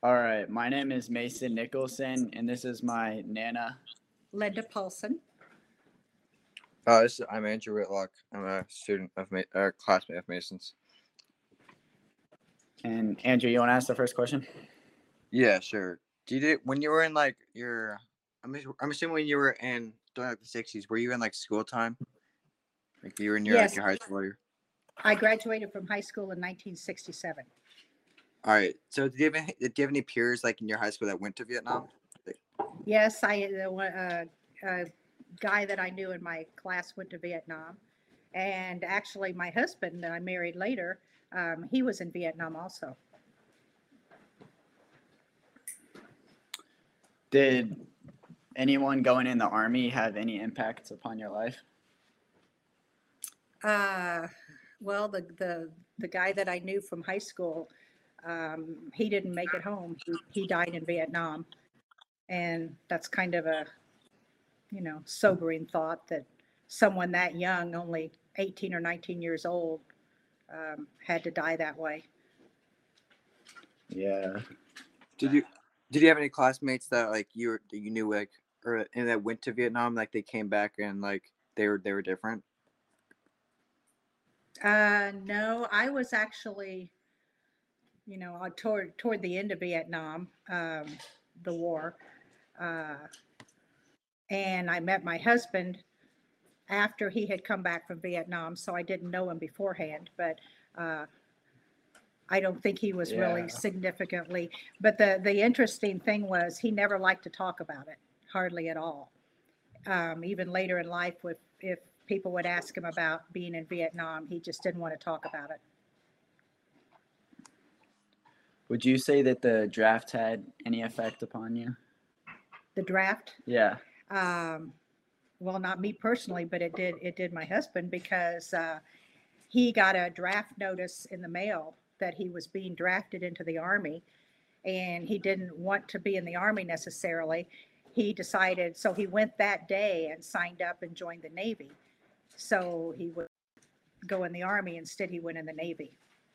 All right, my name is Mason Nicholson, and this is my Nana. Linda Paulson. I'm Andrew Whitlock. I'm a student of classmate of Mason's. And Andrew, you want to ask the first question? Yeah, sure. When you were in like your, I'm assuming when you were in during like the '60s, were you in like school time? Like you were in your Yes, like your high school year? I graduated from high school in 1967. All right. So did you have any peers like in your high school that went to Vietnam? Like, Yes, a guy that I knew in my class went to Vietnam. And actually, my husband that I married later, he was in Vietnam also. Did anyone going in the army have any impacts upon your life? Uh, well, the guy that I knew from high school, he didn't make it home. He died in Vietnam. And that's kind of a, sobering thought that someone that young, only 18 or 19 years old, had to die that way. Yeah. did you did you have any classmates that like that you knew like or and that went to Vietnam like they came back and like they were different? No, I was actually, toward the end of Vietnam, the war, uh, and I met my husband after he had come back from Vietnam, so I didn't know him beforehand, but uh, I don't think he was really Yeah. significantly. But the interesting thing was he never liked to talk about it, hardly at all. Even later in life, if people would ask him about being in Vietnam, he just didn't want to talk about it. Would you say that the draft had any effect upon you? The draft, Yeah. um, well, not me personally, but it did. It did my husband because he got a draft notice in the mail that he was being drafted into the army, and he didn't want to be in the army necessarily. He decided, so he went that day and signed up and joined the Navy. So he would go in the army. Instead, he went in the Navy.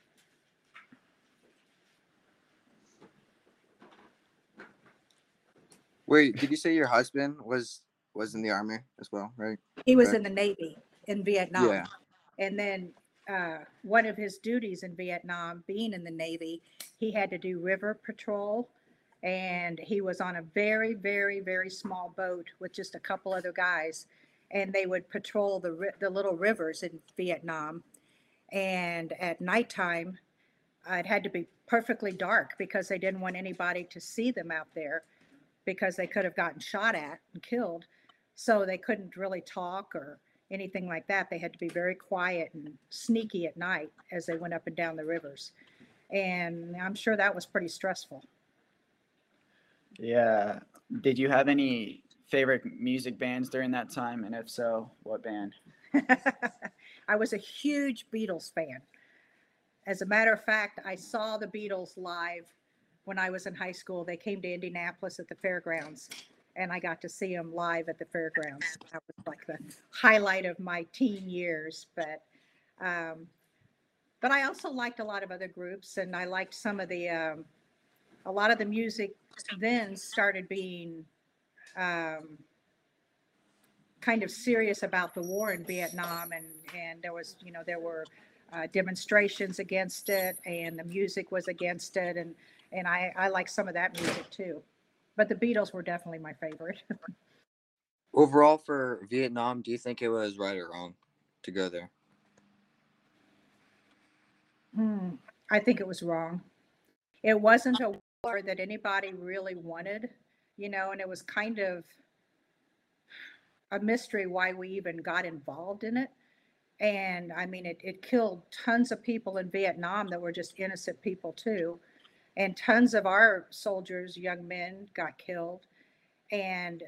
Wait, did you say your husband was in the army as well, right? He was Okay. in the Navy in Vietnam. Yeah. And then one of his duties in Vietnam, being in the Navy, he had to do river patrol. And he was on a very, very, very small boat with just a couple other guys. And they would patrol the little rivers in Vietnam. And at nighttime, it had to be perfectly dark because they didn't want anybody to see them out there because they could have gotten shot at and killed. So they couldn't really talk or anything like that. They had to be very quiet and sneaky at night as they went up and down the rivers. And I'm sure that was pretty stressful. Yeah. Did you have any favorite music bands during that time? And if so, what band? I was a huge Beatles fan. As a matter of fact, I saw the Beatles live when I was in high school. They came to Indianapolis at the fairgrounds, and I got to see them live at the fairgrounds. That was like the highlight of my teen years. Um, but I also liked a lot of other groups, and I liked some of a lot of the music then started being um, kind of serious about the war in Vietnam, and there was, there were demonstrations against it, and the music was against it, and I like some of that music too. But the Beatles were definitely my favorite. Overall for Vietnam, do you think it was right or wrong to go there? I think it was wrong. It wasn't a war that anybody really wanted, and it was kind of a mystery why we even got involved in it. And I mean, it killed tons of people in Vietnam that were just innocent people too. And tons of our soldiers, young men, got killed. And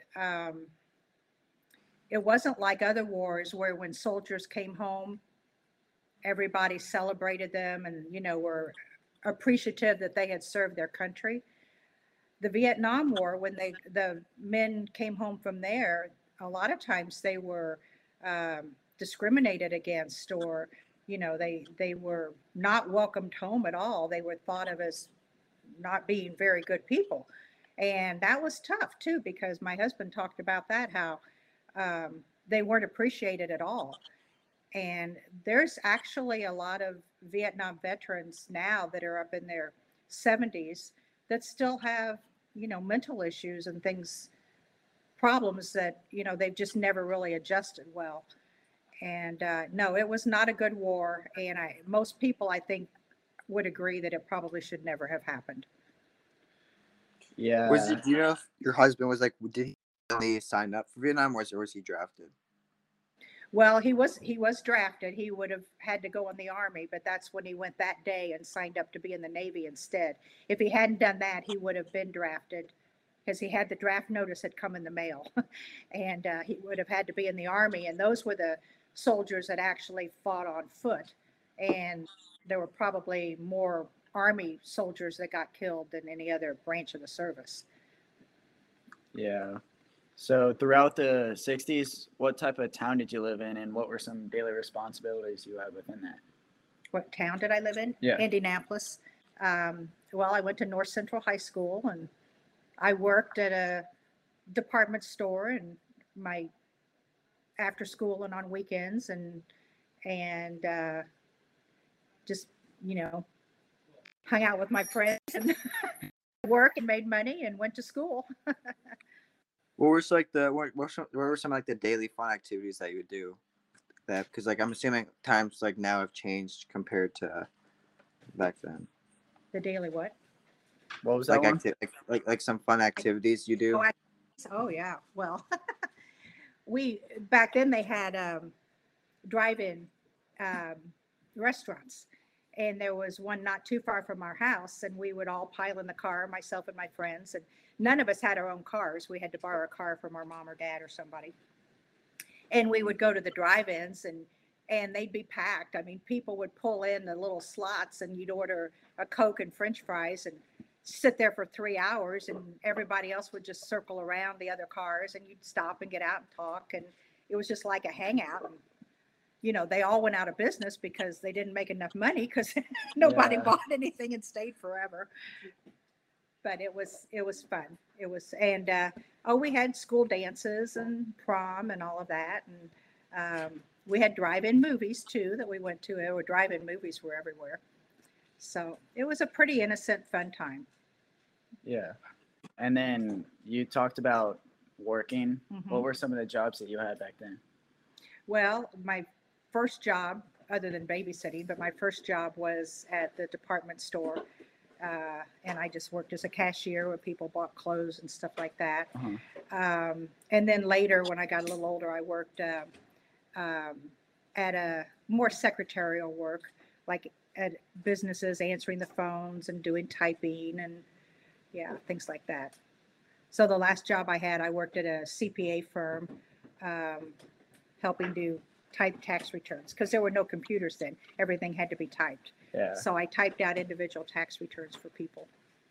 it wasn't like other wars where when soldiers came home, everybody celebrated them and, were appreciative that they had served their country. The Vietnam War, when the men came home from there, a lot of times they were discriminated against, or they were not welcomed home at all. They were thought of as not being very good people. And that was tough too, because my husband talked about that, how they weren't appreciated at all. And there's actually a lot of Vietnam veterans now that are up in their 70s that still have, mental issues and things, problems that, they've just never really adjusted well. And no, it was not a good war. And most people, I think, would agree that it probably should never have happened. Yeah. Do you know if your husband was like, did he really sign up for Vietnam, or was he drafted? Well, he was drafted. He would have had to go in the Army, but that's when he went that day and signed up to be in the Navy instead. If he hadn't done that, he would have been drafted, because he had the draft notice had come in the mail, and he would have had to be in the Army. And those were the soldiers that actually fought on foot, and there were probably more Army soldiers that got killed than any other branch of the service. Yeah. So throughout the 60s, what type of town did you live in, and what were some daily responsibilities you had within that? What town did I live in? Yeah. Indianapolis. Well, I went to North Central High School, and I worked at a department store, and my after school and on weekends, and just, hung out with my friends and work and made money and went to school. What was like what were some like the daily fun activities that you would do? That, because like I'm assuming times like now have changed compared to back then. The daily what? What was that Like one? like some fun activities you do. Oh yeah. Well, we back then they had drive-in restaurants, and there was one not too far from our house, and we would all pile in the car, myself and my friends, and none of us had our own cars. We had to borrow a car from our mom or dad or somebody, and we would go to the drive-ins, and they'd be packed. I mean, people would pull in the little slots, and you'd order a Coke and French fries and sit there for 3 hours, and everybody else would just circle around the other cars, and you'd stop and get out and talk, and it was just like a hangout. And, they all went out of business because they didn't make enough money, because nobody Yeah. bought anything and stayed forever. But it was fun. It was, and we had school dances and prom and all of that, and we had drive-in movies too that we went to. Or drive-in movies were everywhere, so it was a pretty innocent, fun time. Yeah. And then you talked about working. Mhm. What were some of the jobs that you had back then? Well, my first job, other than babysitting, but my first job was at the department store. And I just worked as a cashier where people bought clothes and stuff like that. Uh-huh. And then later, when I got a little older, I worked at a more secretarial work, like at businesses, answering the phones and doing typing and things like that. So the last job I had, I worked at a CPA firm, helping do type tax returns, because there were no computers then. Everything had to be typed. Yeah. So I typed out individual tax returns for people.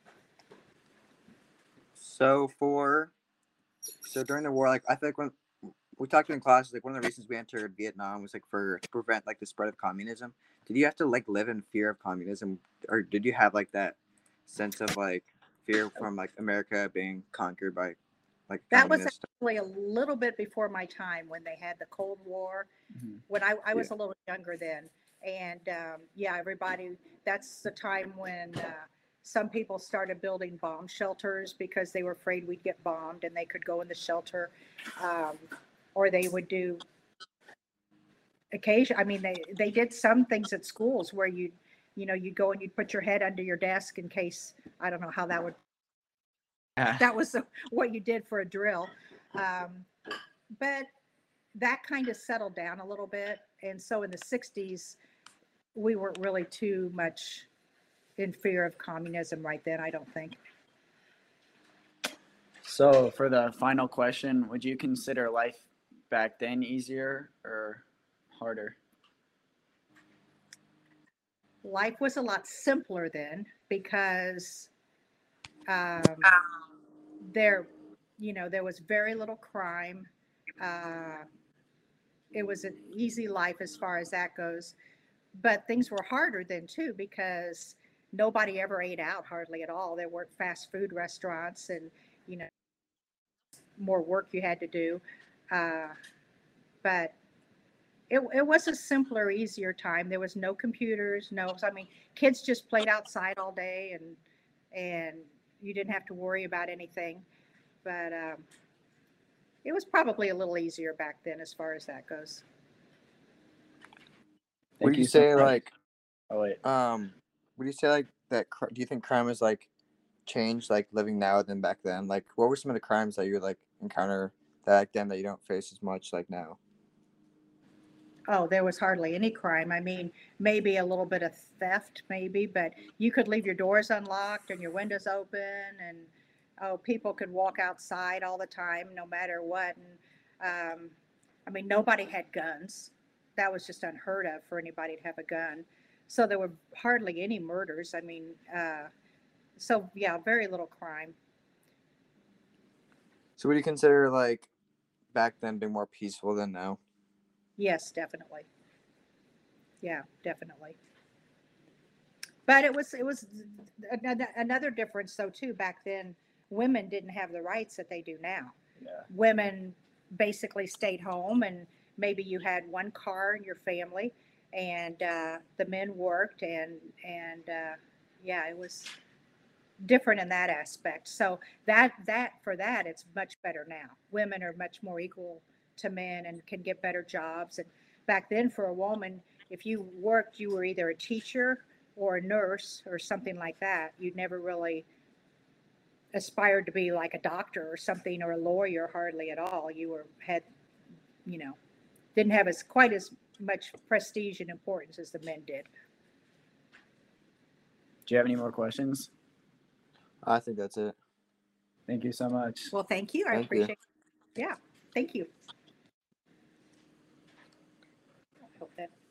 So during the war, like I think when we talked in class, like one of the reasons we entered Vietnam was like to prevent like the spread of communism. Did you have to like live in fear of communism, or did you have like that sense of like fear from like America being conquered by like That was communists? actually a little bit before my time, when they had the Cold War, Mhm. when I was a little younger then. And everybody, that's the time when some people started building bomb shelters because they were afraid we'd get bombed, and they could go in the shelter. Or they would do I mean, they did some things at schools where you'd go and you'd put your head under your desk in case, I don't know how that would, that was what you did for a drill. But that kind of settled down a little bit. And so in the 60s, we weren't really too much in fear of communism right then, I don't think. So for the final question, would you consider life back then easier or harder? Life was a lot simpler then, because there was very little crime. It was an easy life as far as that goes, but things were harder then too, because nobody ever ate out hardly at all. There weren't fast food restaurants and, you know, more work you had to do. Uh, but it was a simpler, easier time. There was no computers, no, I mean, kids just played outside all day and you didn't have to worry about anything. But it was probably a little easier back then as far as that goes. Would Thank you so say much. like Oh wait. would you say like that? Do you think crime has like changed like living now than back then? Like, what were some of the crimes that you would like encounter back then that you don't face as much like now? Oh, there was hardly any crime. I mean, maybe a little bit of theft, maybe, but you could leave your doors unlocked and your windows open, and oh, people could walk outside all the time, no matter what. And I mean, nobody had guns. That was just unheard of for anybody to have a gun. So there were hardly any murders. I mean, so yeah, very little crime. So, would you consider like back then being more peaceful than now? Yes, definitely. Yeah, definitely. But it was another difference though too. Back then, women didn't have the rights that they do now. Yeah. Women basically stayed home, and maybe you had one car in your family, and the men worked, and yeah, it was different in that aspect. So that for that, it's much better now. Women are much more equal to men and can get better jobs. And back then, for a woman, if you worked, you were either a teacher or a nurse or something like that. You never really aspired to be like a doctor or something or a lawyer hardly at all. You were had, you know, didn't have as quite as much prestige and importance as the men did. Do you have any more questions? I think that's it. Thank you so much. Well, thank you. I Thank you. appreciate it. Yeah, thank you. I hope that